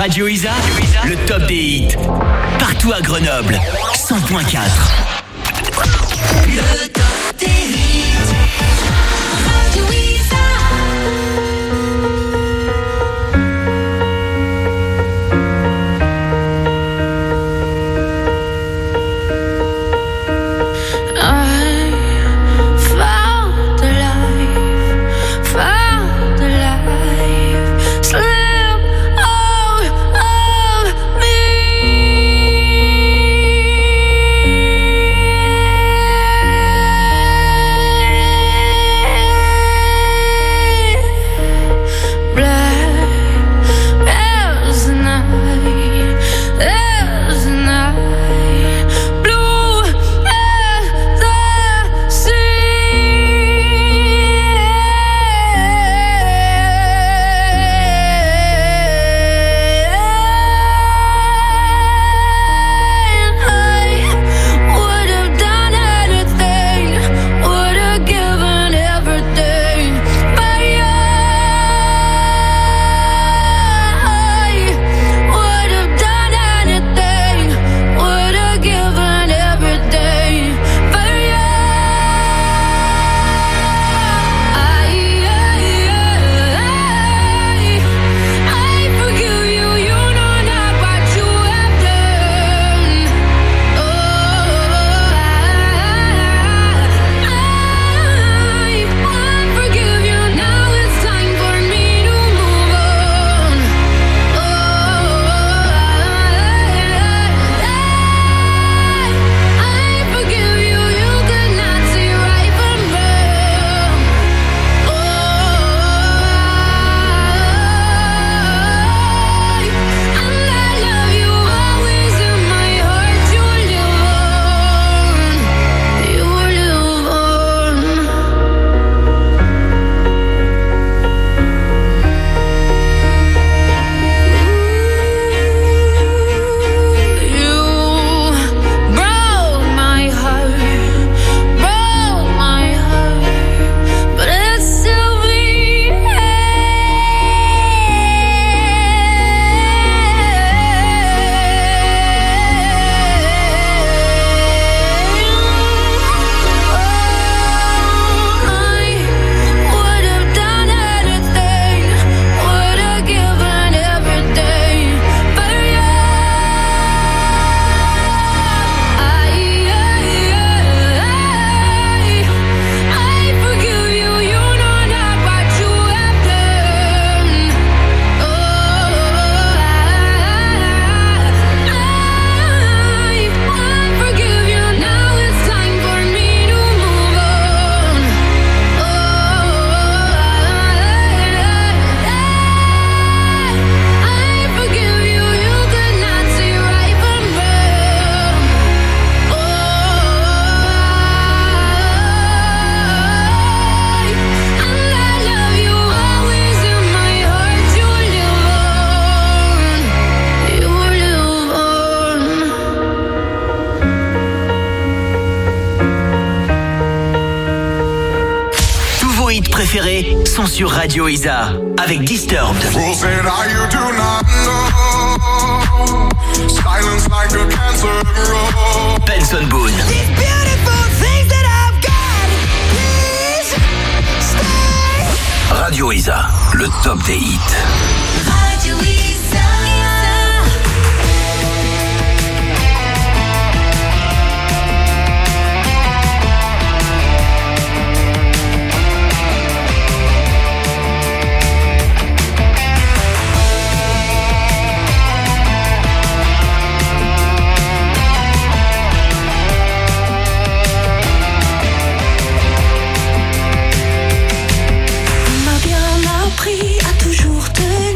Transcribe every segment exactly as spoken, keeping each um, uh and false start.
Radio Isa, le top des hits. Partout à Grenoble, cent point quatre. Le top des hits. Radio Isa. Sont sur Radio Isa avec Disturbed. Benson Boone. Radio Isa, le top des hits. Radio Isa. À toujours te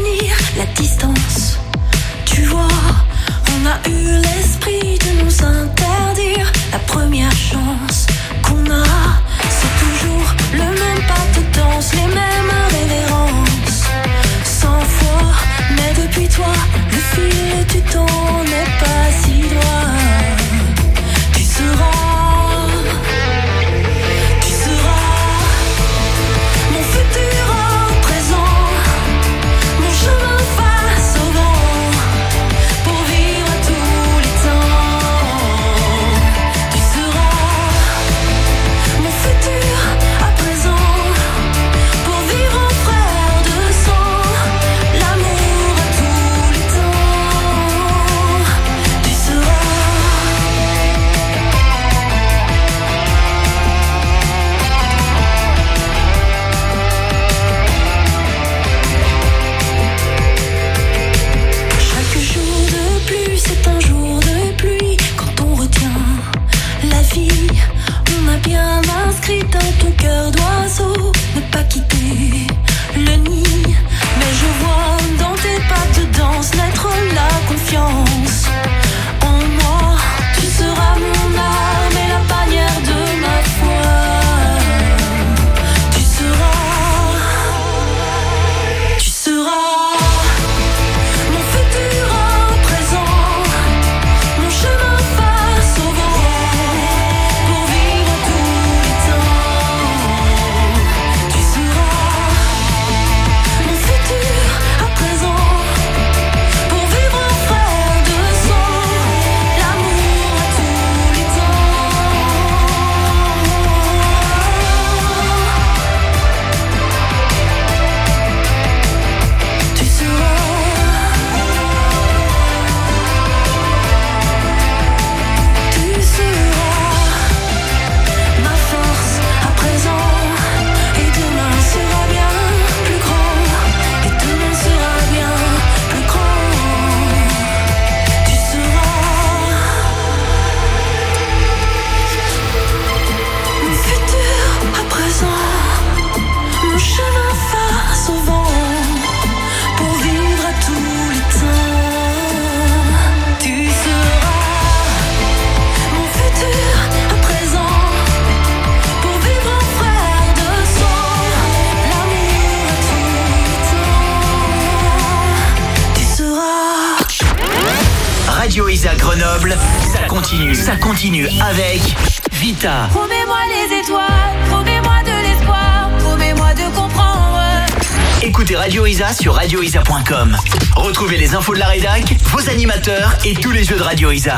Grenoble, ça continue, ça continue avec Vita. Promets-moi les étoiles, promets-moi de l'espoir, promets-moi de comprendre. Écoutez Radio Isa sur radio isa point com. Retrouvez les infos de la rédac, vos animateurs et tous les jeux de Radio Isa.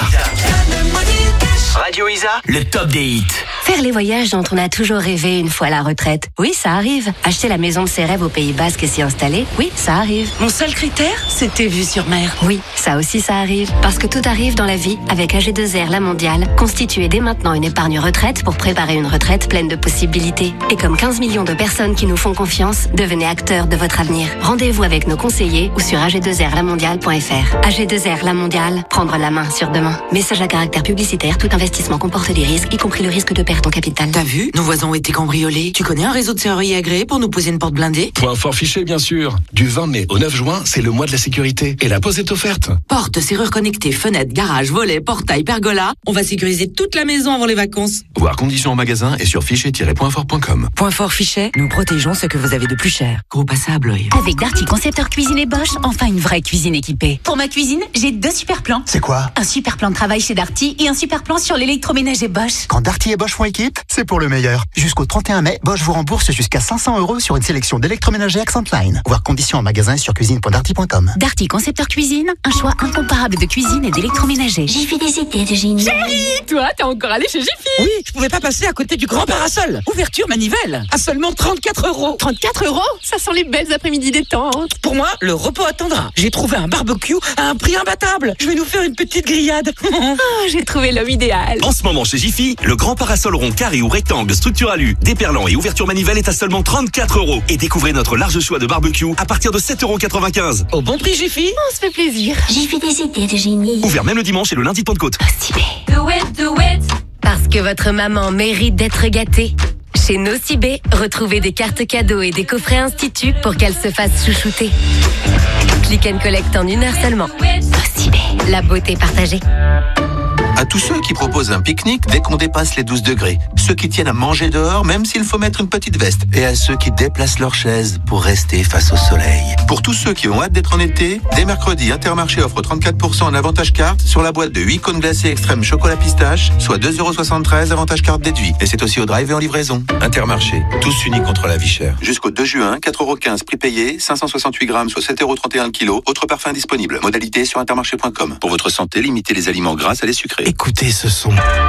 Radio Isa, le top des hits. Faire les voyages dont on a toujours rêvé une fois la retraite. Oui, ça arrive. Acheter la maison de ses rêves au Pays Basque et s'y installer. Oui, ça arrive. Mon seul critère, c'était vue sur mer. Oui, ça aussi ça arrive. Parce que tout arrive dans la vie avec A G deux R La Mondiale. Constituez dès maintenant une épargne retraite pour préparer une retraite pleine de possibilités. Et comme quinze millions de personnes qui nous font confiance, devenez acteurs de votre avenir. Rendez-vous avec nos conseillers ou sur a g deux r la mondiale point f r. A G deux R La Mondiale, prendre la main sur demain. Message à caractère publicitaire, tout investissement comporte des risques, y compris le risque de perte en capital. T'as vu? Nos voisins ont été cambriolés. Tu connais un réseau de serruriers agréé pour nous poser une porte blindée? Point fort fiché, bien sûr. Du vingt mai au neuf juin, c'est le mois de la sécurité. Et la pause est offerte. Porte, serrure connectée, fenêtre, garage, volet, portail, pergola. On va sécuriser toute la maison avant les vacances. Voir conditions en magasin et sur fichet tiret point fort point com. Point fort fichet, nous protégeons ce que vous avez de plus cher. Gros passe à Blois. Avec Darty Concepteur Cuisine et Bosch, enfin une vraie cuisine équipée. Pour ma cuisine, j'ai deux super plans. C'est quoi? Un super plan de travail chez Darty et un super plan sur l'électroménager Bosch. Quand Darty et Bosch font équipe, c'est pour le meilleur. Jusqu'au trente et un mai, Bosch vous rembourse jusqu'à cinq cents euros sur une sélection d'électroménagers Accentline. Voir conditions en magasin sur cuisine point darty point com. Darty Concepteur Cuisine, un choix incomparable de cuisine et d'électroménager. J'ai fait des idées de génie. Chérie, toi, t'es encore allé chez Jiffy? Oui, je pouvais pas passer à côté du grand parasol. Ouverture manivelle, à seulement trente-quatre euros. trente-quatre euros? Ça sent les belles après-midi détente. Pour moi, le repos attendra. J'ai trouvé un barbecue à un prix imbattable. Je vais nous faire une petite grillade. Oh, j'ai trouvé l'homme idéal. En ce moment chez Jiffy, le grand parasol rond carré ou rectangle, structure alu, déperlant et ouverture manivelle est à seulement trente-quatre euros. Et découvrez notre large choix de barbecue à partir de sept euros quatre-vingt-quinze. Au bon prix Jiffy. On se fait plaisir. J'ai fait des idées de génie. Ouvert même le dimanche et le lundi de Pentecôte. Do it, do it. Parce que votre maman mérite d'être gâtée. Chez Nocibé, retrouvez des cartes cadeaux et des coffrets institut pour qu'elle se fasse chouchouter. Click and collect en une heure seulement. Nocibé, la beauté partagée. À tous ceux qui proposent un pique-nique dès qu'on dépasse les douze degrés. Ceux qui tiennent à manger dehors même s'il faut mettre une petite veste. Et à ceux qui déplacent leur chaise pour rester face au soleil. Pour tous ceux qui ont hâte d'être en été, dès mercredi, Intermarché offre trente-quatre pour cent en avantage carte sur la boîte de huit cônes glacés extrême chocolat pistache, soit deux euros soixante-treize avantage carte déduit. Et c'est aussi au drive et en livraison. Intermarché, tous unis contre la vie chère. Jusqu'au deux juin, quatre euros quinze prix payé, cinq cent soixante-huit grammes, soit sept euros trente et un le kilo. Autres parfums disponibles. Modalité sur intermarché point com. Pour votre santé, limitez les aliments gras à les sucrés. Écoutez ce son.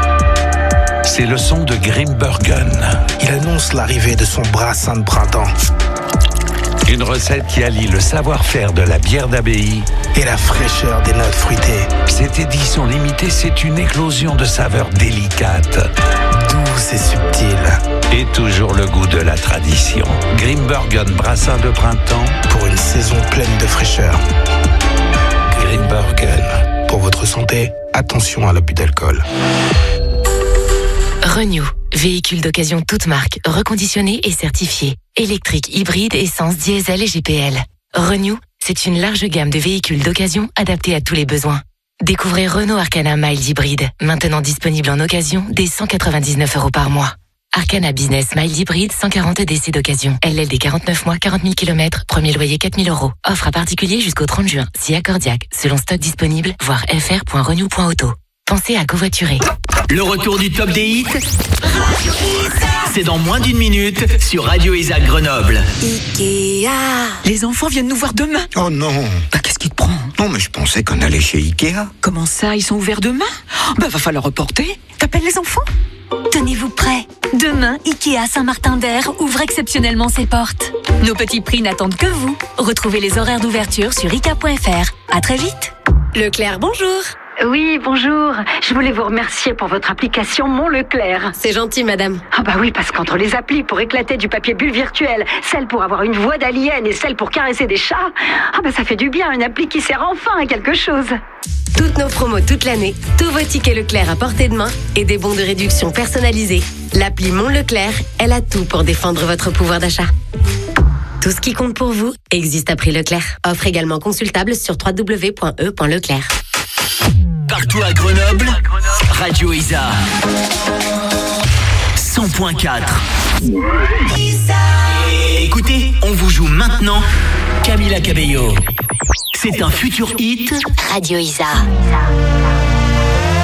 C'est le son de Grimbergen. Il annonce l'arrivée de son brassin de printemps. Une recette qui allie le savoir-faire de la bière d'abbaye et la fraîcheur des notes fruitées. Cette édition limitée, c'est une éclosion de saveurs délicates, douces et subtiles. Et toujours le goût de la tradition. Grimbergen brassin de printemps pour une saison pleine de fraîcheur. Grimbergen. Pour votre santé, attention à l'abus d'alcool. Renew, véhicule d'occasion toute marque, reconditionné et certifié. Électrique, hybride, essence, diesel et G P L. Renew, c'est une large gamme de véhicules d'occasion adaptés à tous les besoins. Découvrez Renault Arcana Mild Hybride, maintenant disponible en occasion dès cent quatre-vingt-dix-neuf euros par mois. Arcana Business Mild Hybride, cent quarante D C d'occasion. L L D quarante-neuf mois, quarante mille kilomètres, premier loyer quatre mille euros. Offre à particulier jusqu'au trente juin, si accordiaque, selon stock disponible, voir f r point renew point auto. Pensez à covoiturer. Le retour du top des hits, c'est dans moins d'une minute sur Radio Isa Grenoble. Ikea. Les enfants viennent nous voir demain. Oh non. Bah qu'est-ce qui te prend? Non mais je pensais qu'on allait chez Ikea. Comment ça, ils sont ouverts demain? Bah va falloir reporter. T'appelles les enfants? Tenez-vous prêts. Demain, Ikea Saint-Martin-d'Air ouvre exceptionnellement ses portes. Nos petits prix n'attendent que vous. Retrouvez les horaires d'ouverture sur ikea point f r. À très vite. Leclerc, bonjour. Oui, bonjour. Je voulais vous remercier pour votre application Mon Leclerc. C'est gentil, madame. Ah bah oui, parce qu'entre les applis pour éclater du papier bulle virtuel, celle pour avoir une voix d'alien et celle pour caresser des chats, ah bah ça fait du bien, une appli qui sert enfin à quelque chose. Toutes nos promos toute l'année, tous vos tickets Leclerc à portée de main et des bons de réduction personnalisés. L'appli Mon Leclerc, elle a tout pour défendre votre pouvoir d'achat. Tout ce qui compte pour vous existe à prix Leclerc. Offre également consultable sur w w w point e point leclerc. Partout à Grenoble, Radio Isa cent point quatre. Écoutez, on vous joue maintenant Camila Cabello. C'est un futur hit Radio Isa.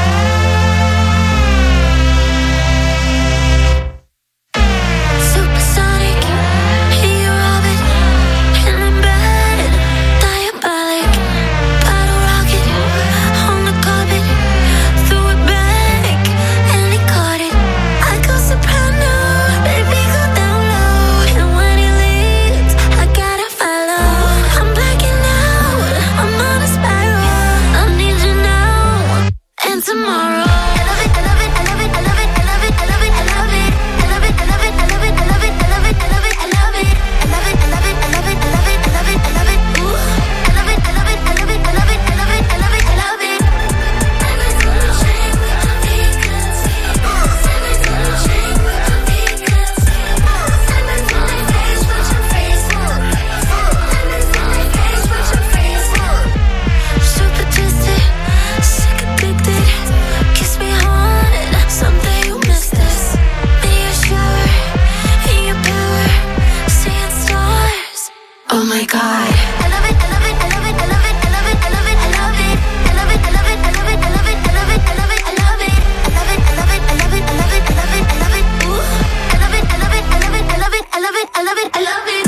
God. I love it, I love it, I love it, I love it, I love it, I love it, I love it. I love it, I love it, I love it, I love it, I love it, I love it, I love it. I love it, I love it, I love it, I love it, I love it, I love it. Ooh. I love it, I love it, I love it, I love it, I love it, I love it, I love it.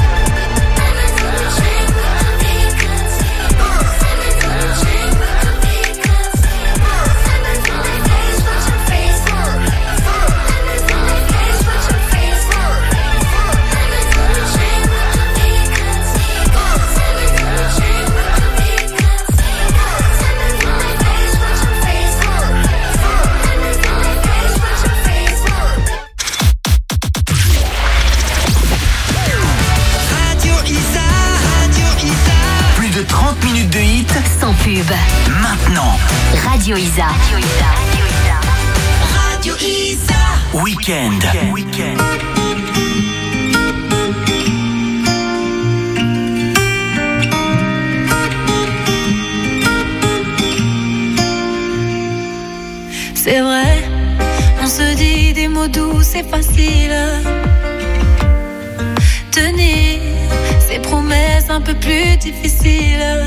trente minutes de hit sans pub. Maintenant. Radio Isa. Radio Isa. Radio Isa. Weekend. Weekend. C'est vrai, on se dit des mots doux, c'est facile. Tenir ces promesses un peu plus difficiles.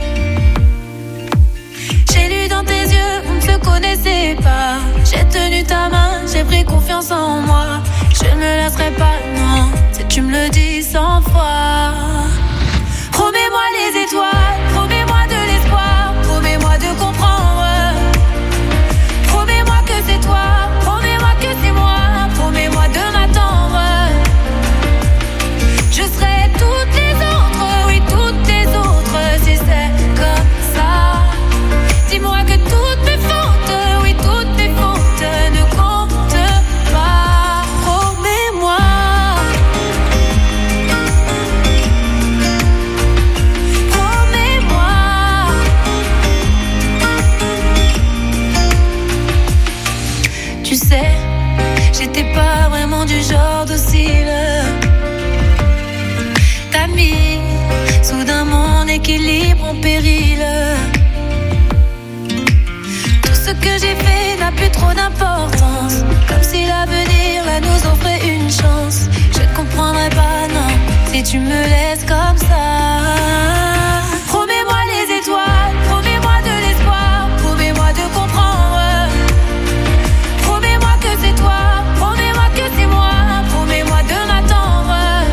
J'ai lu dans tes yeux, on ne se connaissait pas. J'ai tenu ta main, j'ai pris confiance en moi. Je ne me lasserai pas, non, si tu me le dis cent fois. Promets-moi les étoiles, promets-moi de l'espoir, promets-moi de comprendre. Promets-moi que c'est toi, promets-moi que c'est moi, promets-moi de m'attendre. Je serai toutes les autres, oui toutes les autres, si c'est comme ça. Dis-moi que toutes mes fautes, oui toutes mes fautes ne comptent pas. Promets-moi. Promets-moi. Tu sais, j'étais pas vraiment du genre docile. T'as mis soudain mon équilibre en péril. Tout ce que j'ai fait n'a plus trop d'importance. Comme si l'avenir là nous offrait une chance. Je ne comprendrai pas, non, si tu me laisses comme ça. Promets-moi les étoiles, promets-moi de l'espoir, promets-moi de comprendre. Promets-moi que c'est toi, promets-moi que c'est moi, promets-moi de m'attendre.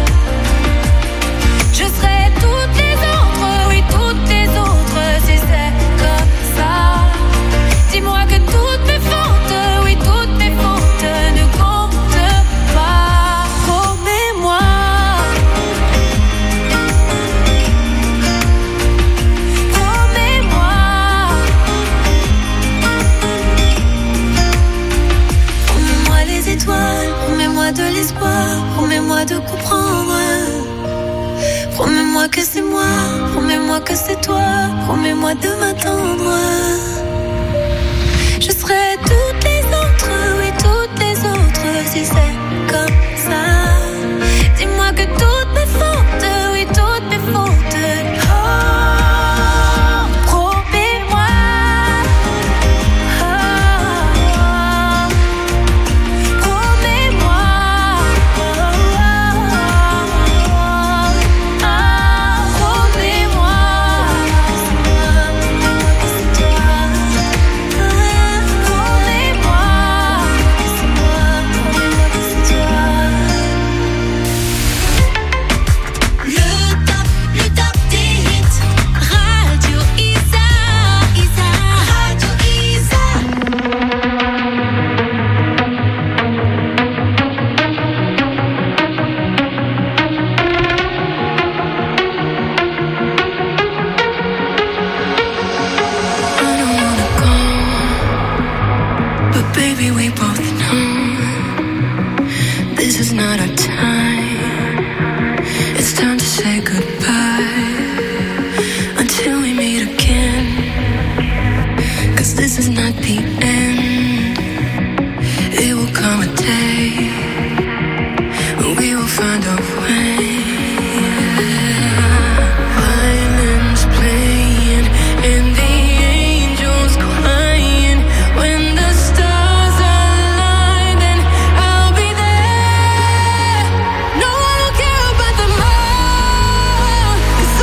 Je serai toutes les autres, oui toutes les autres, si c'est comme ça. Dis-moi que toutes mes fautes, oui toutes mes fautes ne comptent pas. Promets-moi. Promets-moi. Promets-moi les étoiles, promets-moi de l'espoir, promets-moi de comprendre. Promets-moi que c'est moi, promets-moi que c'est toi, promets-moi de m'attendre. Je serai toutes les autres, oui toutes les autres, si c'est comme ça. Dis-moi que toutes mes fautes, oui toutes mes fautes. Oh, promets-moi. Oh, promets-moi. No one will care about the more.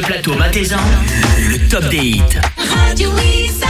plateau Matezan, le top des hits. Radio Isa.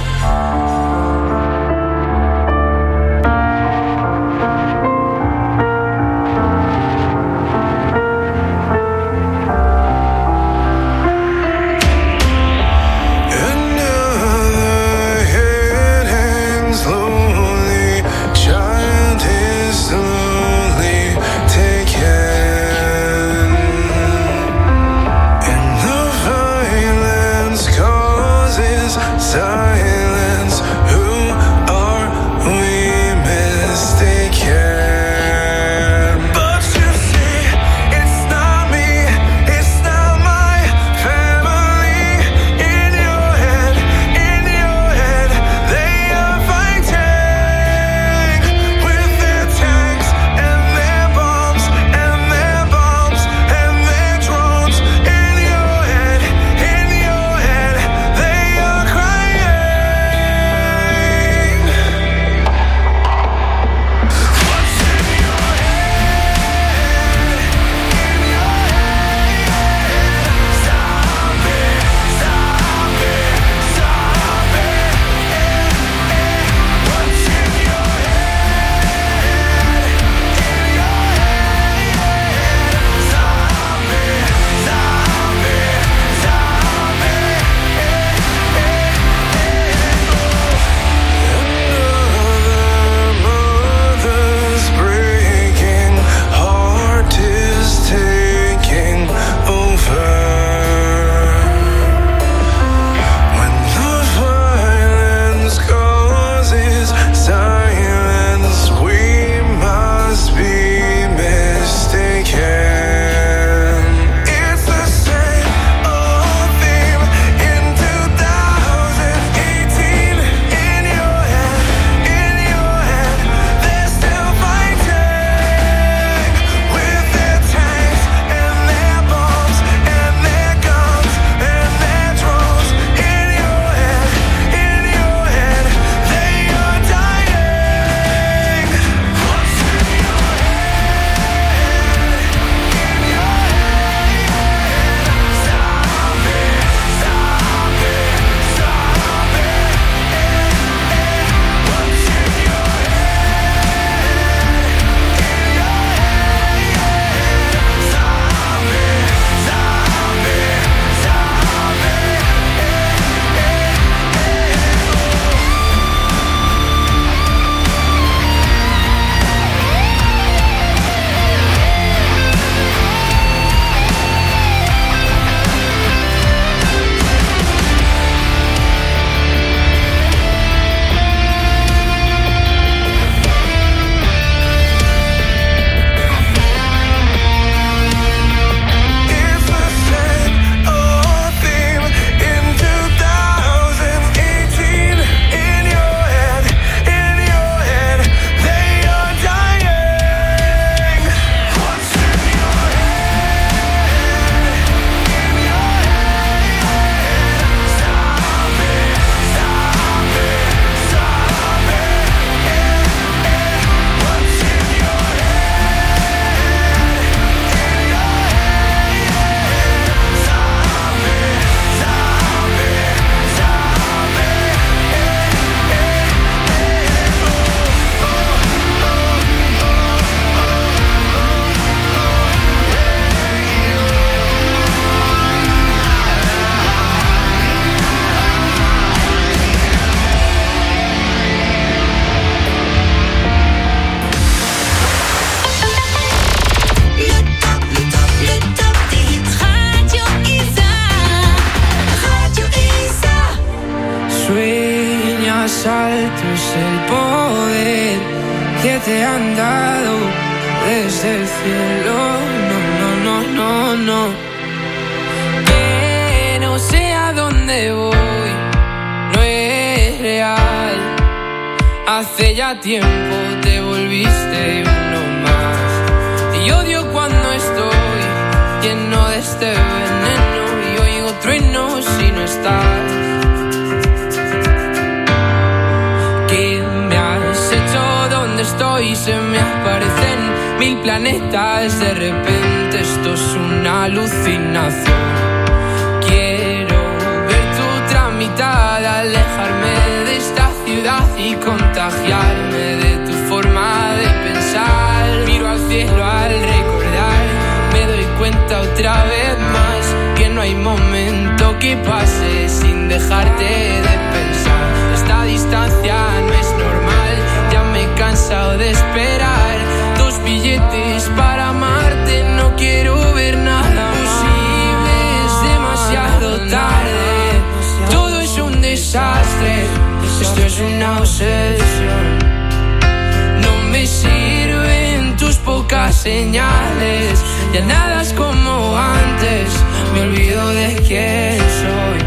alto es el poder que te han dado desde el cielo. No, no, no, no, no. Que no sé a dónde voy, no es real. Hace ya tiempo te volviste uno más. Y odio cuando estoy lleno de este veneno y oigo truenos si no estás. ¿Qué me has hecho? ¿Dónde estoy? Se me aparecen mil planetas. De repente esto es una alucinación. contagiarme de tu forma de pensar. Miro al cielo al recordar, me doy cuenta otra vez más que no hay momento que pase sin dejarte de pensar. Esta distancia no es normal, ya me he cansado de esperar. Dos billetes para amarte, no quiero ver nada posible, es demasiado tarde. Todo es un desastre, esto es una obsesión. No me sirven tus pocas señales, ya nada es como antes, me olvido de quién soy.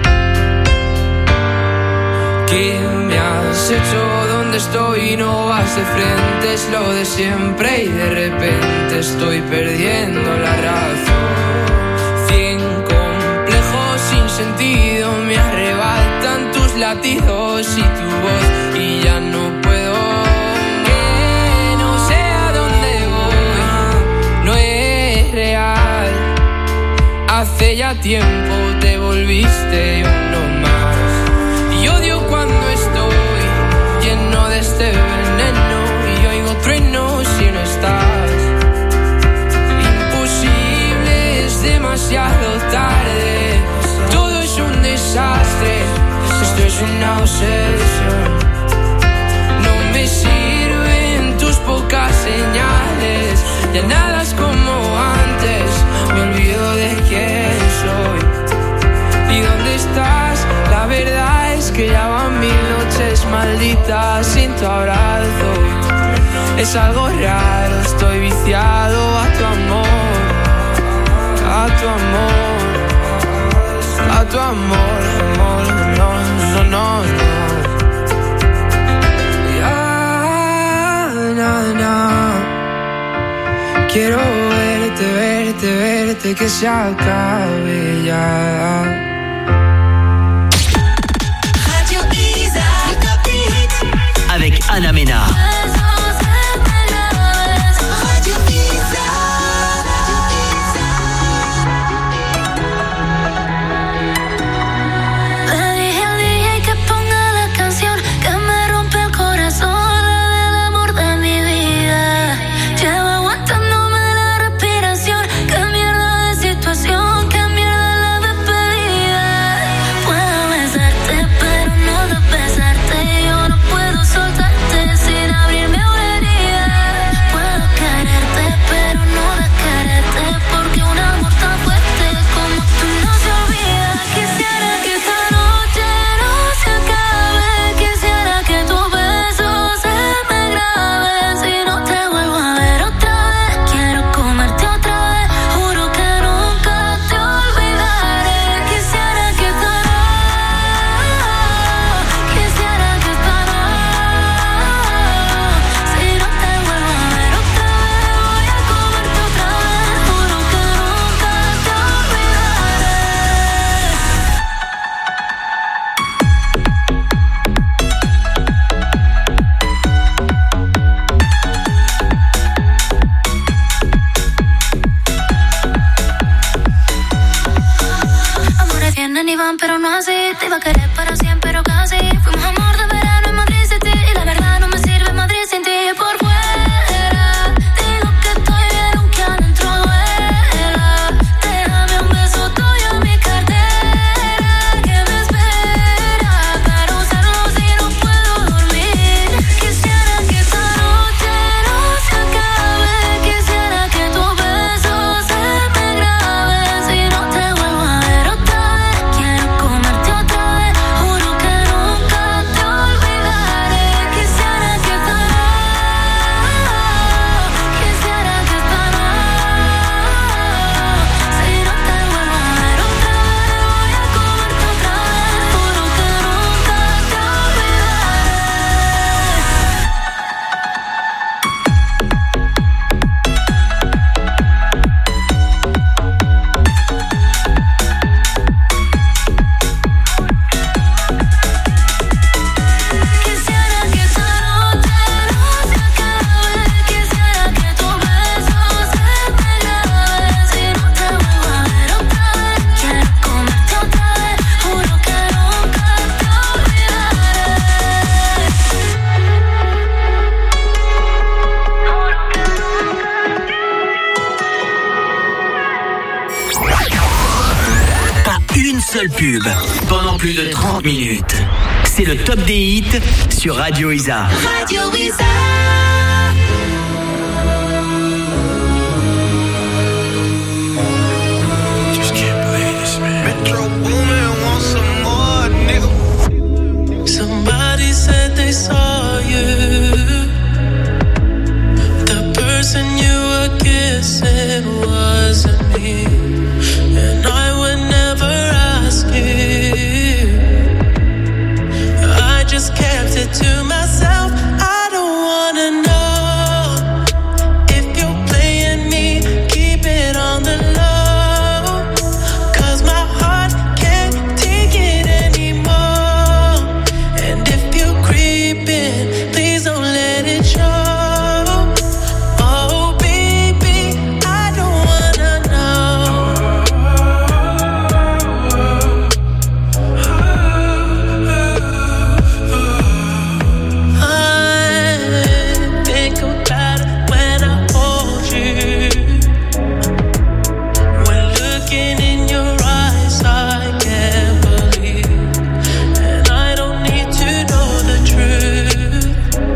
¿Qué me has hecho? ¿Dónde estoy? No vas de frente, es lo de siempre y de repente estoy perdiendo la razón. Cien complejos sin sentido me arrebatan tus latidos y tu voz y ya no puedo. Que no sé a dónde voy, no es real. Hace ya tiempo te volviste uno más y odio cuando estoy lleno de este veneno y oigo truenos si no estás. Imposible, es demasiado tarde, todo es un desastre, esto es una obsesión. No me sirven tus pocas señales, ya nada es como antes, me olvido de quién soy. ¿Y dónde estás? La verdad es que ya van mil noches malditas sin tu abrazo. Es algo raro, estoy viciado a tu amor, a tu amor, a tu amor, amor, no, no, no, no. Ya, no, no. Quiero verte, verte, verte, que se acabe ya. Avec Anna Mena. Pero no así, te iba a querer para siempre, pero casi. Fuimos amor de verano en Madrid City y la verdad no me sirve Madrid sin ti. Por fuera digo que estoy bien aunque adentro duela. Déjame un beso tuyo en mi cartera que me espera para usarlo si no puedo dormir. Quisiera que esta noche no se acabe, quisiera que tus besos se me graben. Si no te vuelvo a ver otra vez, quiero comerte otra vez, juro que nunca te olvidaré. seule pub pendant plus de trente minutes. C'est le top des hits sur Radio Isa. Radio Isa. Just can't believe this, man. Metro Boomin wants some more, nigga. Somebody said they saw you. The person you were kissing wasn't me. And I would never ask you. I just kept it to myself. I don't wanna know if you're playing me. Keep it on the low, 'cause my heart can't take it anymore. And if you're creeping, please don't let it show. Oh baby, I don't wanna know. I think about it when I hold you. When looking in your eyes, I can't believe. And I don't need to know the truth.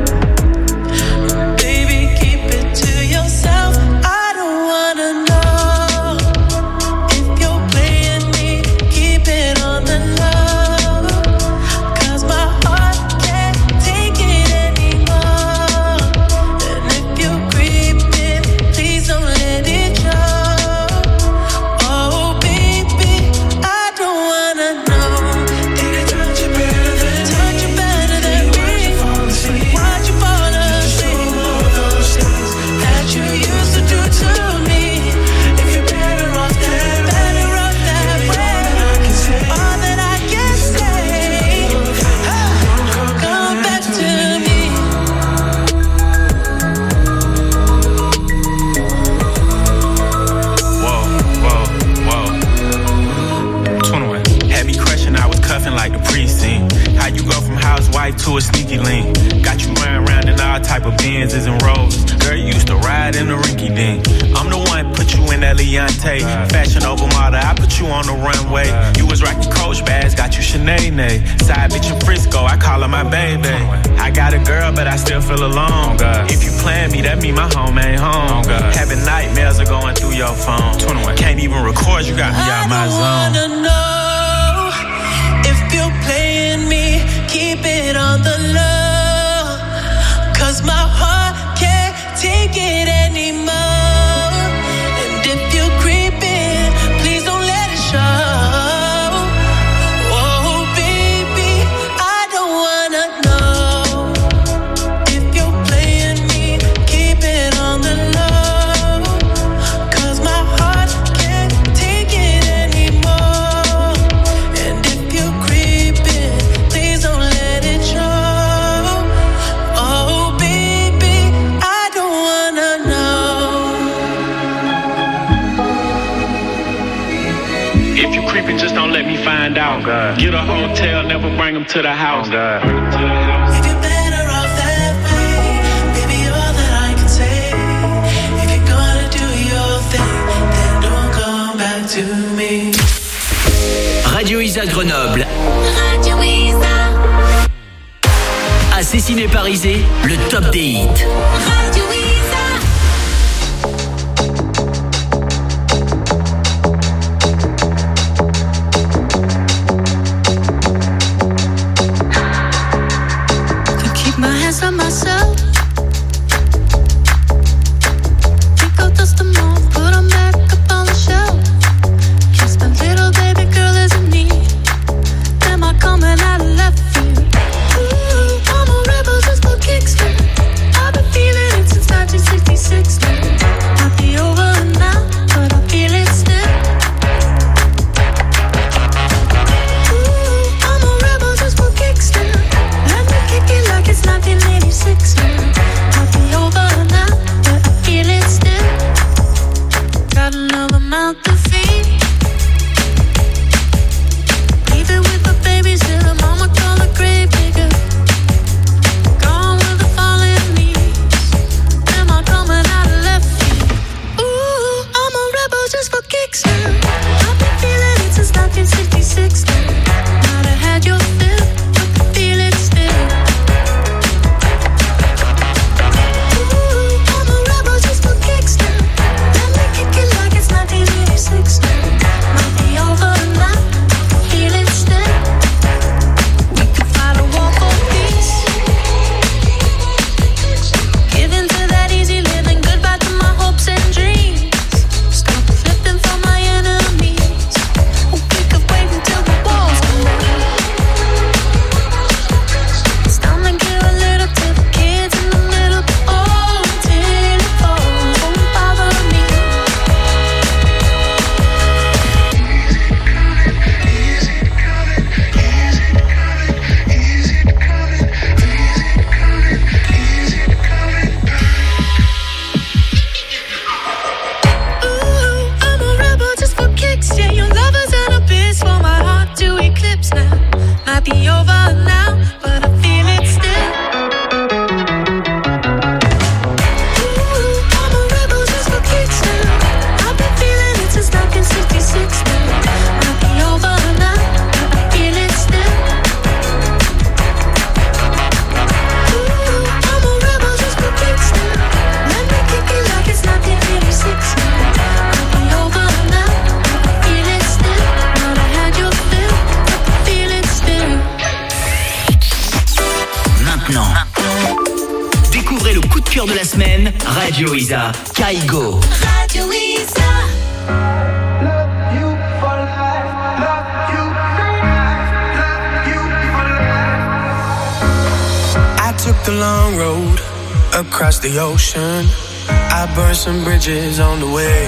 Baby, keep it to yourself. I don't wanna know if you're playing me. Keep it on the low, 'cause my heart can't take it anymore. And if you're creeping, please don't let it show. Oh baby, I don't wanna know. Did it touch you better than touch you better than me? Why'd you fall asleep? All those things that you used to do to me. If you're better off that, better off that way. All that I can say, come back to me. Whoa, whoa, whoa. twenty-one. Had me crushing, I was cuffing like the precinct. How you go from housewife to a sneaky link? Got you running around in all type of Benzes and Rolls. Girl, you used to ride in the rinky dink. I'm the one put you in that Leontay. Fashion over model, I put you on the runway. You was rocking Coach bags, got you Sinead. Side bitch in Frisco, I call her my baby. I got a girl, but I still feel alone. If you plan me, that mean my home ain't home. Having nightmares are going through your phone. Can't even record, you got me out my I zone. wanna know if you're playing me. Keep it on the low, 'cause my heart can't take it anymore. And if you're creeping, please don't let it show. Oh baby, I don't wanna know if you're playing me. Keep it on the low, 'cause my heart can't take it anymore. And if you're creeping, please don't let it show. Oh baby, I don't wanna know. If you creeping, just don't let me find out. Get a hotel, never bring them to the house. If you're better off that way, baby, all that I can say. If you're gonna do your thing, then don't come back to me. Radio Isa Grenoble. Radio Isa. À Cessiné-Parisé, le top des hits. Radio Isa. To keep my hands on myself. Pick out dust them off, put 'em back up on the shelf. Kiss my little baby girl is in need. Am I coming out of left field? Ooh, I'm a rebel just for kicks. I've been feeling it since nineteen sixty. maintenant. Découvrez le coup de cœur de la semaine, Radio Isa, Kaigo. Radio Isa. I took the long road across the ocean. I burned some bridges on the way.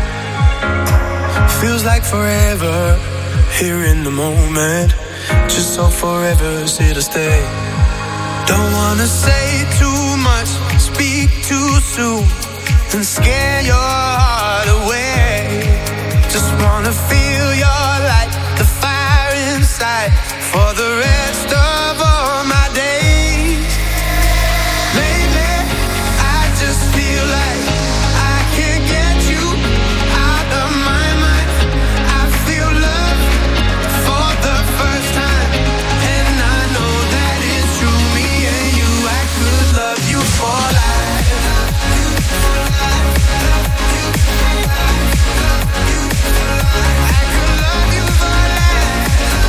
Feels like forever here in the moment. Just so forever's here to stay. Don't wanna say too much, speak too soon, and scare your heart away. Just wanna feel your light, the fire inside, for the rest of all my days. Lately, I just feel like I can't get you out of my mind. I feel love for the first time, and I know that it's true. Me and you, I could love you for life. I could love you for life.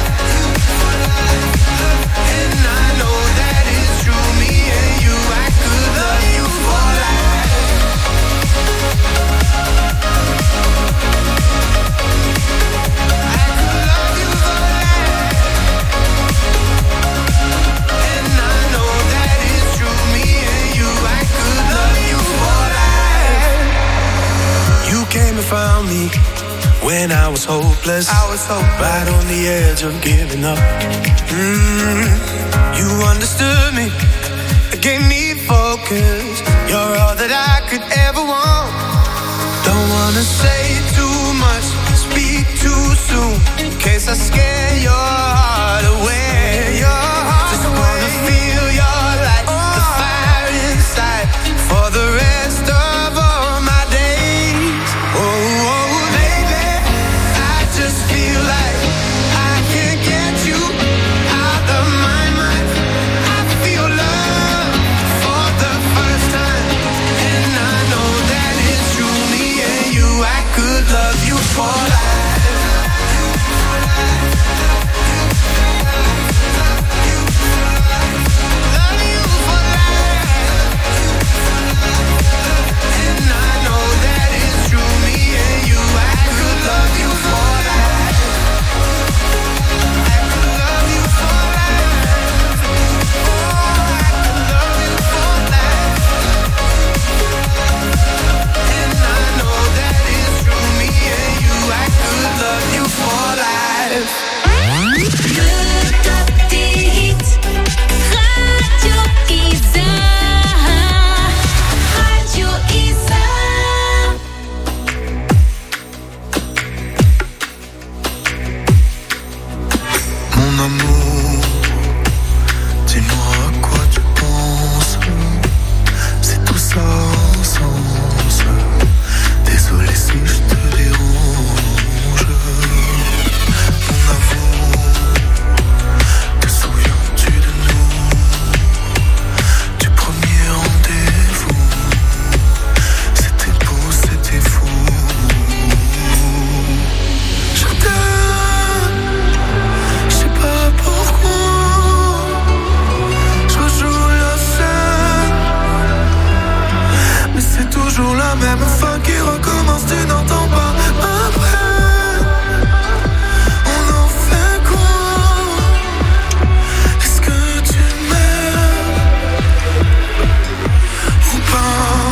And I know that it's true. Me and you, I could love you for life. I could love you for life. And I know that it's true. Me and you, I could love you for life. You came and found me when I was hopeless. I was hopeless. Right on the edge of giving up. Mm, you understood me, gave me focus. You're all that I could ever want. Don't wanna say too much, speak too soon, in case I scare your heart away. Your heart Just wanna feel your light, the fire inside, for the rest of all my days. Oh, oh, baby, I just feel like I can't get you out of my mind. I feel love for the first time, and I know that it's true. Me and you, I could love you for life. Love you for life. And I know that it's true. Me and you, I could love you for life. I could love you for life. Oh, I could love you for life. And I know that it's true. Me and you, I could love you for life. Le top des hits. Radio Isa. Radio Isa. Mon amour, dis-moi à quoi tu penses. C'est tout ça sans sens. Désolé si je te dérange. Mon amour, te souviens-tu de nous? Du premier rendez-vous. C'était beau, c'était fou. Je t'aime. Je sais pas pourquoi je rejoue la scène, mais c'est toujours la même fin qui recommence. Tu n'entends pas après. On en fait quoi? Est-ce que tu m'aimes ou pas?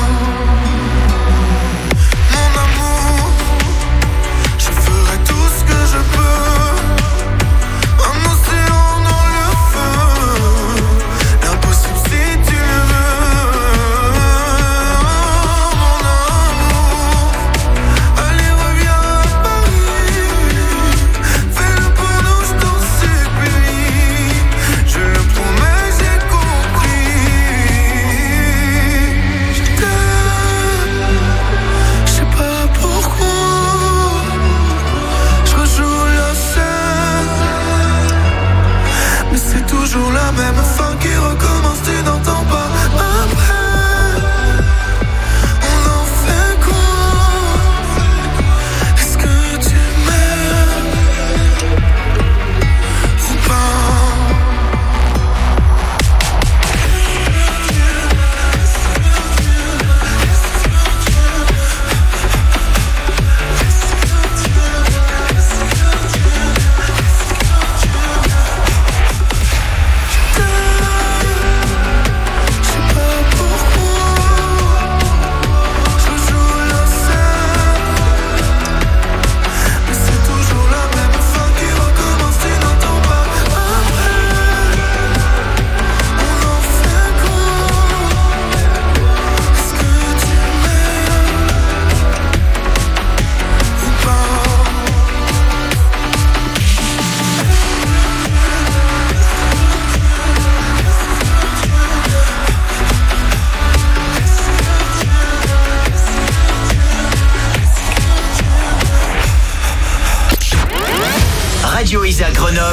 Mon amour, je ferai tout ce que je peux. Un océan dans le feu, impossible si tu le veux. Mon amour,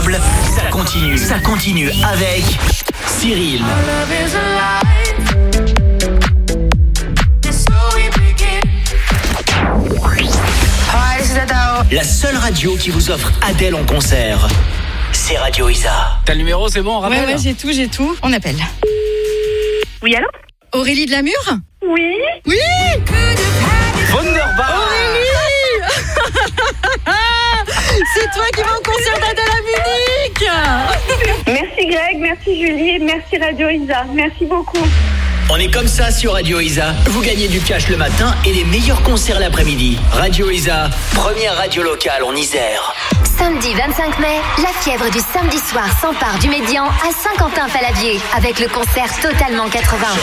Grenoble, ça continue, ça continue avec Cyril. La seule radio qui vous offre Adèle en concert, c'est Radio Isa. T'as le numéro, c'est bon, on rappelle? Ouais, ouais, j'ai tout, j'ai tout. On appelle. Oui, allô? Aurélie de la Mure? Oui. Oui. Wunderbar. Aurélie. C'est toi qui vas au concert d'Adèle à Munich. Merci Greg, merci Julie et merci Radio Isa. Merci beaucoup. On est comme ça sur Radio Isa. Vous gagnez du cash le matin et les meilleurs concerts l'après-midi. Radio Isa, première radio locale en Isère. Samedi vingt-cinq mai, la fièvre du samedi soir s'empare du Médian à Saint-Quentin-Fallavier avec le concert Totalement quatre-vingts.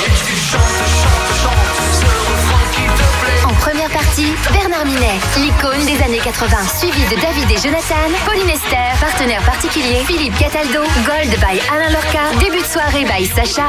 En première partie, Bernard Minet, l'icône des années quatre-vingts, suivi de David et Jonathan, Pauline Esther, partenaire particulier, Philippe Cataldo, Gold by Alain Lorca, début de soirée by Sacha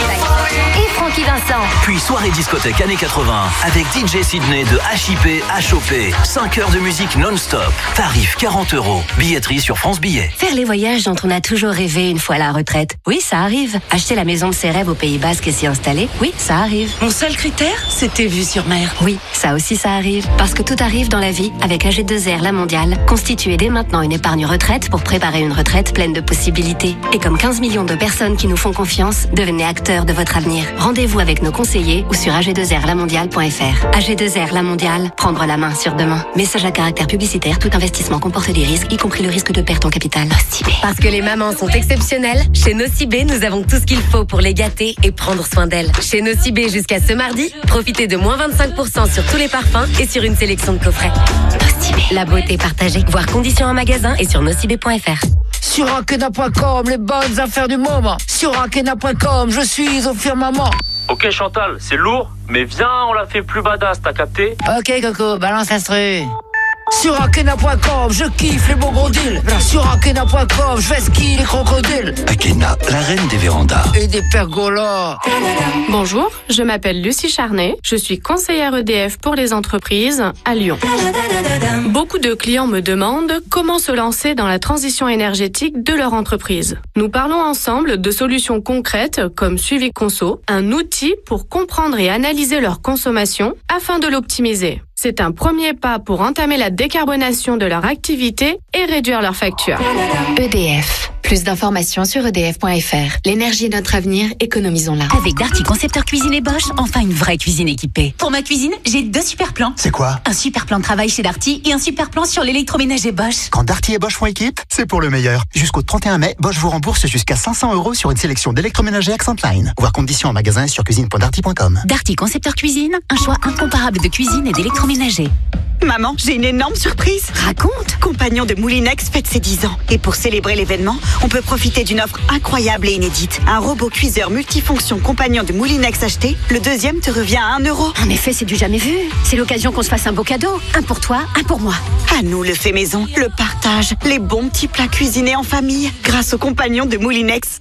et Francky Vincent. Puis soirée discothèque années quatre-vingts avec D J Sydney de H I P H O P. cinq heures de musique non-stop. Tarif quarante euros. Billetterie sur France Billets. Faire les voyages dont on a toujours rêvé une fois à la retraite. Oui, ça arrive. Acheter la maison de ses rêves au Pays Basque et s'y installer. Oui, ça arrive. Mon seul critère, c'était vue sur mer. Oui, ça aussi ça arrive. Parce que tout arrive dans la vie avec A G deux R La Mondiale. Constituez dès maintenant une épargne retraite pour préparer une retraite pleine de possibilités. Et comme quinze millions de personnes qui nous font confiance, devenez acteurs de votre avenir. Rendez-vous avec nos conseillers ou sur a g deux r la mondiale point f r. A G deux R La Mondiale, prendre la main sur demain. Message à caractère publicitaire, tout investissement comporte des risques, y compris le risque de perte en capital. Nocibé. Parce que les mamans sont exceptionnelles, chez Nocibé, nous avons tout ce qu'il faut pour les gâter et prendre soin d'elles. Chez Nocibé, jusqu'à ce mardi, profitez de moins vingt-cinq pour cent sur tous les parfums et sur une sélection de coffrets. Nocibé. La beauté partagée. Voir conditions en magasin et sur nocibé point f r. Sur Akena point com, les bonnes affaires du moment. Sur Akena point com, je suis au firmament. Ok Chantal, c'est lourd, mais viens, on la fait plus badass, t'as capté? Ok Coco, balance l'instru. Sur Akena point com, je kiffe les beaux gros deals. Sur Akena point com, je vais skier les crocodiles. Akena, la reine des vérandas. Et des pergolas. Bonjour, je m'appelle Lucie Charnet. Je suis conseillère E D F pour les entreprises à Lyon. Beaucoup de clients me demandent comment se lancer dans la transition énergétique de leur entreprise. Nous parlons ensemble de solutions concrètes comme Suivi Conso, un outil pour comprendre et analyser leur consommation afin de l'optimiser. C'est un premier pas pour entamer la décarbonation de leur activité et réduire leurs factures. E D F. Plus d'informations sur e d f point f r. L'énergie est notre avenir, économisons-la. Avec Darty Concepteur Cuisine et Bosch, enfin une vraie cuisine équipée. Pour ma cuisine, j'ai deux super plans. C'est quoi? Un super plan de travail chez Darty et un super plan sur l'électroménager Bosch. Quand Darty et Bosch font équipe, c'est pour le meilleur. Jusqu'au trente et un mai, Bosch vous rembourse jusqu'à cinq cents euros sur une sélection d'électroménagers Accentline. Voir conditions en magasin sur cuisine point darty point com. Darty Concepteur Cuisine, un choix incomparable de cuisine et d'électroménager. Maman, j'ai une énorme surprise. Raconte. Compagnon de Moulinex fête ses dix ans. Et pour célébrer l'événement, on peut profiter d'une offre incroyable et inédite. Un robot cuiseur multifonction Compagnon de Moulinex acheté, le deuxième te revient à un euro. En effet, c'est du jamais vu. C'est l'occasion qu'on se fasse un beau cadeau. Un pour toi, un pour moi. À nous le fait maison, le partage, les bons petits plats cuisinés en famille, grâce aux Compagnons de Moulinex.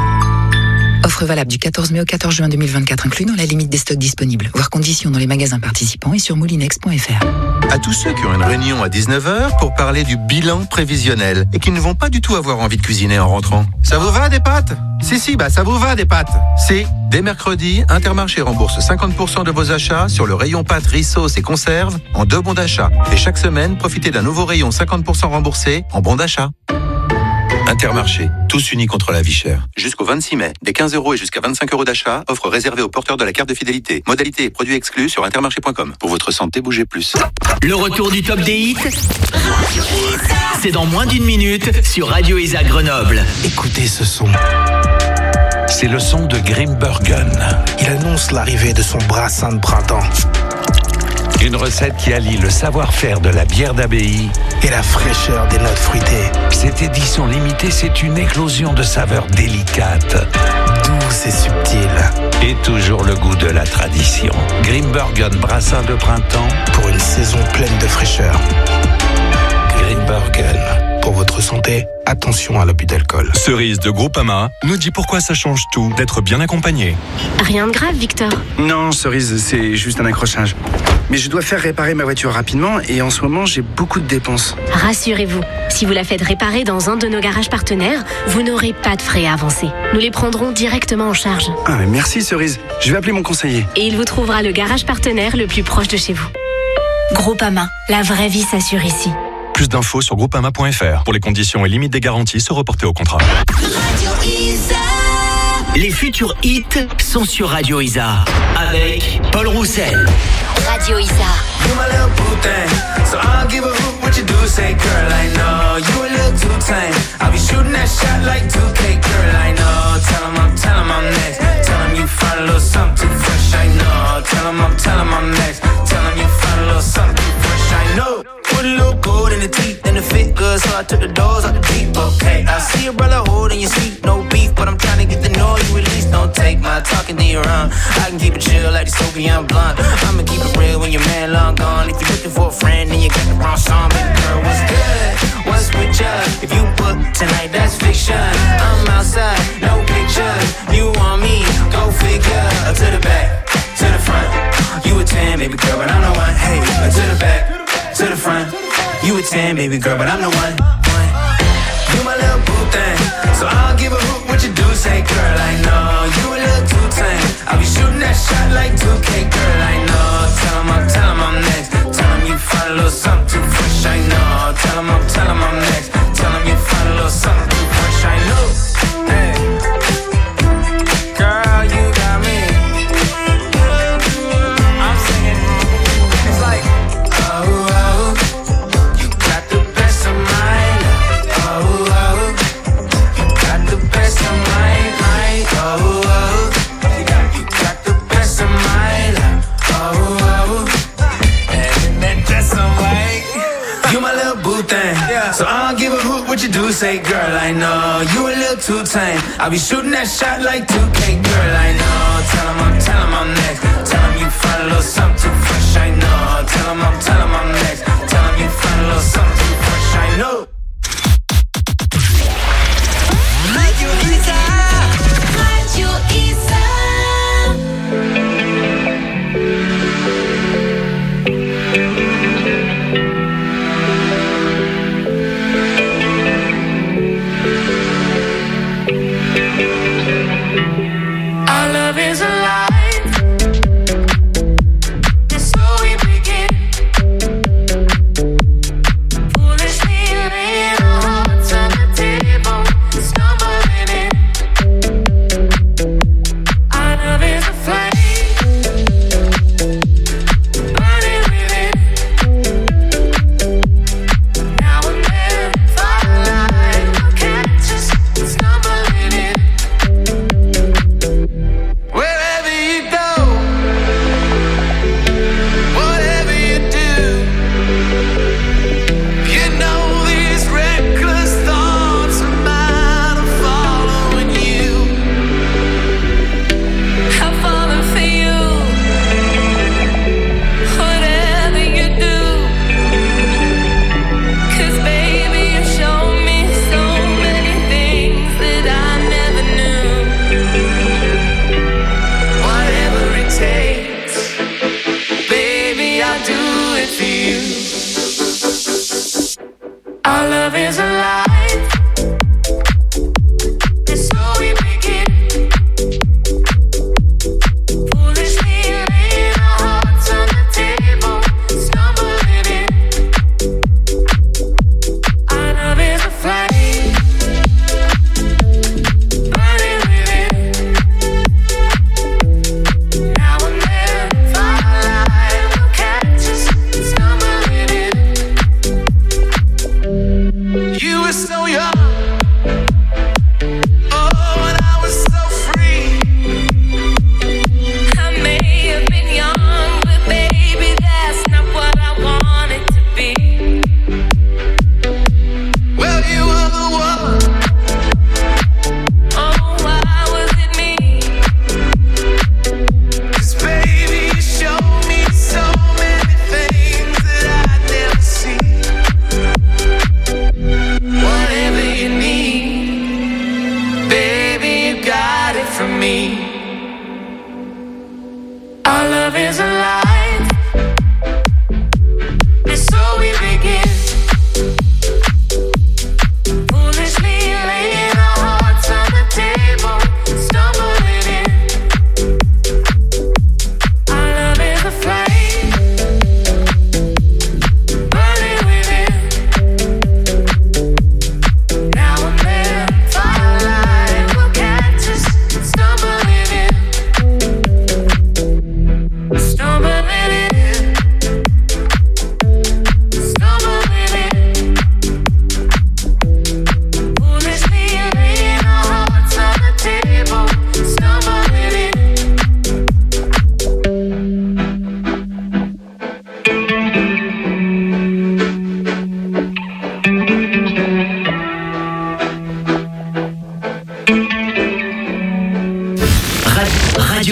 Offre valable du quatorze mai au quatorze juin deux mille vingt-quatre, inclus dans la limite des stocks disponibles. Voir conditions dans les magasins participants et sur moulinex point f r. À tous ceux qui ont une réunion à dix-neuf heures pour parler du bilan prévisionnel et qui ne vont pas du tout avoir envie de cuisiner en rentrant. Ça vous va des pâtes? Si, si, bah ça vous va des pâtes. Si, dès mercredi, Intermarché rembourse cinquante pour cent de vos achats sur le rayon pâtes, riz, sauce et conserves en deux bons d'achat. Et chaque semaine, profitez d'un nouveau rayon cinquante pour cent remboursé en bons d'achat. Intermarché, tous unis contre la vie chère. Jusqu'au vingt-six mai, des quinze euros et jusqu'à vingt-cinq euros d'achat, offre réservée aux porteurs de la carte de fidélité. Modalités et produits exclus sur intermarché point com. Pour votre santé, bougez plus. Le retour du top des hits, c'est dans moins d'une minute sur Radio Isa Grenoble. Écoutez ce son. C'est le son de Grimbergen. Il annonce l'arrivée de son brassin de printemps. Une recette qui allie le savoir-faire de la bière d'abbaye et la fraîcheur des notes fruitées. Cette édition limitée, c'est une éclosion de saveurs délicates, douces et subtiles. Et toujours le goût de la tradition. Grimbergen brassin de printemps pour une saison pleine de fraîcheur. Grimbergen, pour votre santé, attention à l'abus d'alcool. Cerise de Groupama nous dit pourquoi ça change tout d'être bien accompagné. Rien de grave, Victor. Non, Cerise, c'est juste un accrochage. Mais je dois faire réparer ma voiture rapidement et en ce moment, j'ai beaucoup de dépenses. Rassurez-vous, si vous la faites réparer dans un de nos garages partenaires, vous n'aurez pas de frais à avancer. Nous les prendrons directement en charge. Ah, mais merci, Cerise. Je vais appeler mon conseiller. Et il vous trouvera le garage partenaire le plus proche de chez vous. Groupama, la vraie vie s'assure ici. Plus d'infos sur groupama point f r. Pour les conditions et limites des garanties, se reporter au contrat. Radio Isa. Les futurs hits sont sur Radio Isa avec Paul Roussel. Radio Isa. You my little boo thing, so I'll give a hoot what you do. Say, girl, I know you a little too tame. I'll be shooting that shot like two K, girl, I know. Tell 'em I'm, tell 'em I'm next. Tell 'em you find a little something too fresh, I know. Tell 'em I'm, tell 'em I'm next. Tell 'em you find a little something too fresh, I know. Put a little gold in the teeth and it fit good, so I took the doors out the deep, okay. I see a brother holding your seat, no beef, but I'm trying to get the noise released. Don't take my talking to your own. I can keep it chill like the Soviet blunt. I'ma keep it real when your man long gone. If you're looking for a friend, then you got the wrong song. Baby girl, what's good? What's with ya? If you book tonight, that's fiction. I'm outside, no pictures. You want me? Go figure. To the back, to the front. You a ten, baby girl, but I'm the one. Hey, to the back, to the front. You a ten, baby girl, but I'm the one. one. You my little boo thing, so I'll give a hoot what you do. Say, girl, I know you a little too tame. I'll be shooting that shot like two K, girl, I know. Tell 'em I'm, tell 'em I'm next. Tell 'em you find a little something too fresh, I know. Tell 'em I'm, tell 'em I'm next. Tell 'em you find a little something too fresh, I know. Hey, girl, you got me. I'm singing. It's like, oh, oh, you got the best of mine. Oh, oh, you got the best of mine. Oh, oh, you got, you got the best of mine. Oh, oh, and that dress I'm like, you my little boo thing. So I don't give a hoot what you do. Say, girl, I know you a little too tame. I'll be shooting that shot like two K, girl, I know. Tell 'em I'm, tell 'em I'm next. Tell 'em you find a little something too fresh, I know. Tell 'em I'm, tell 'em I'm next. Tell 'em you find a little something too fresh, I know. Radio Isa. Radio Isa. Our love is alive. And so we begin. Foolishly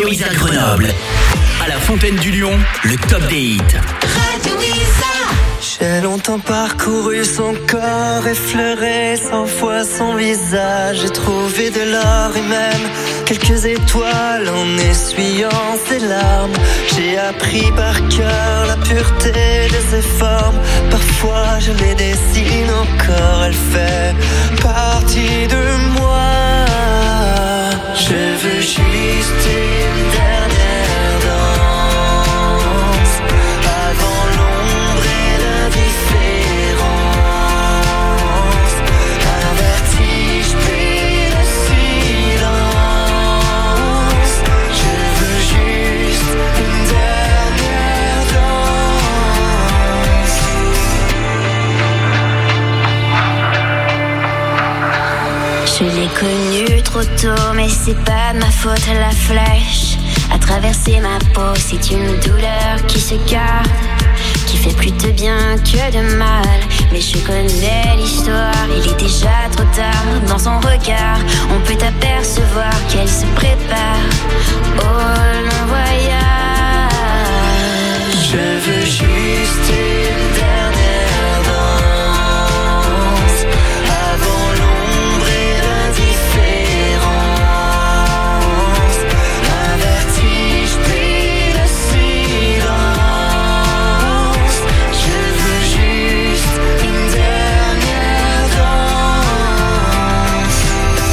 Radio Isa Grenoble. À la Fontaine du Lion, le top des hits. Radio Isa. J'ai longtemps parcouru son corps, effleuré cent fois son visage. J'ai trouvé de l'or et même quelques étoiles en essuyant ses larmes. J'ai appris par cœur la pureté de ses formes. Parfois je les dessine encore, elle fait partie de moi. Je veux juste une dernière danse avant l'ombre et l'indifférence. Un vertige puis le silence. Je veux juste une dernière danse. Je l'ai connue trop tôt, mais c'est pas de ma faute, la flèche a traversé ma peau. C'est une douleur qui se garde, qui fait plus de bien que de mal. Mais je connais l'histoire, il est déjà trop tard. Dans son regard, on peut apercevoir qu'elle se prépare au long voyage. Je veux juste une dernière danse avant l'ombre et l'indifférence. Un vertige puis le silence. Je veux juste une dernière danse.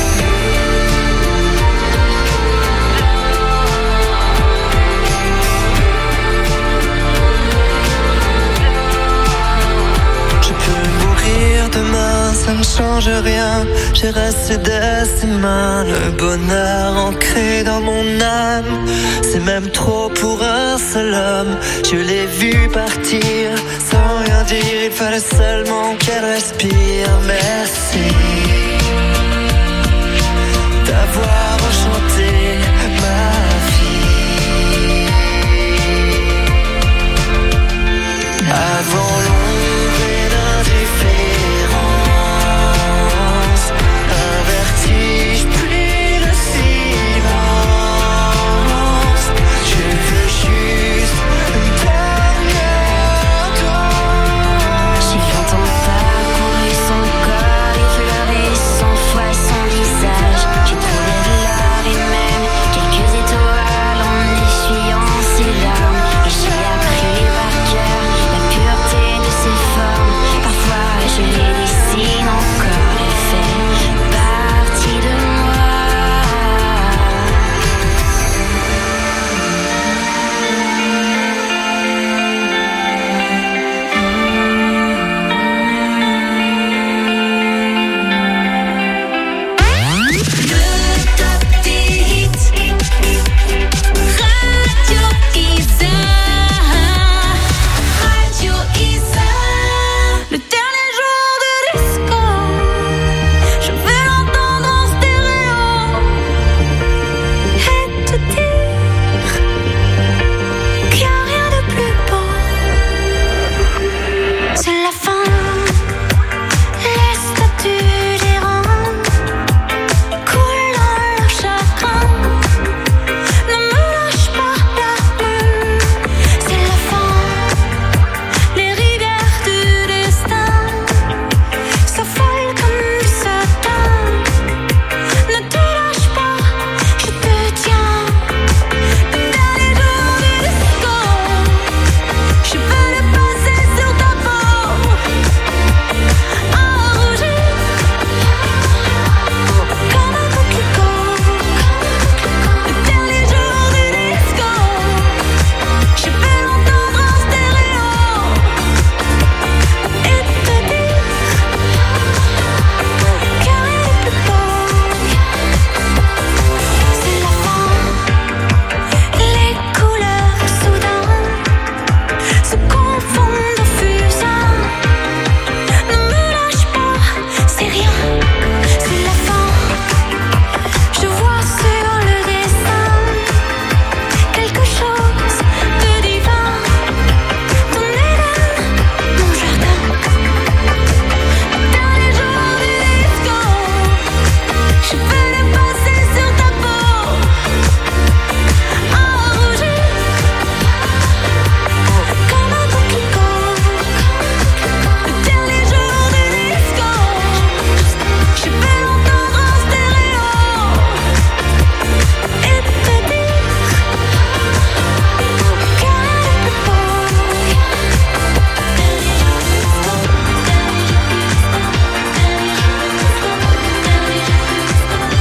Je peux mourir demain, ça ne change rien. J'ai resté de ses mains, le bonheur ancré dans mon âme. C'est même trop pour un seul homme. Je l'ai vu partir sans rien dire, il fallait seulement qu'elle respire. Merci.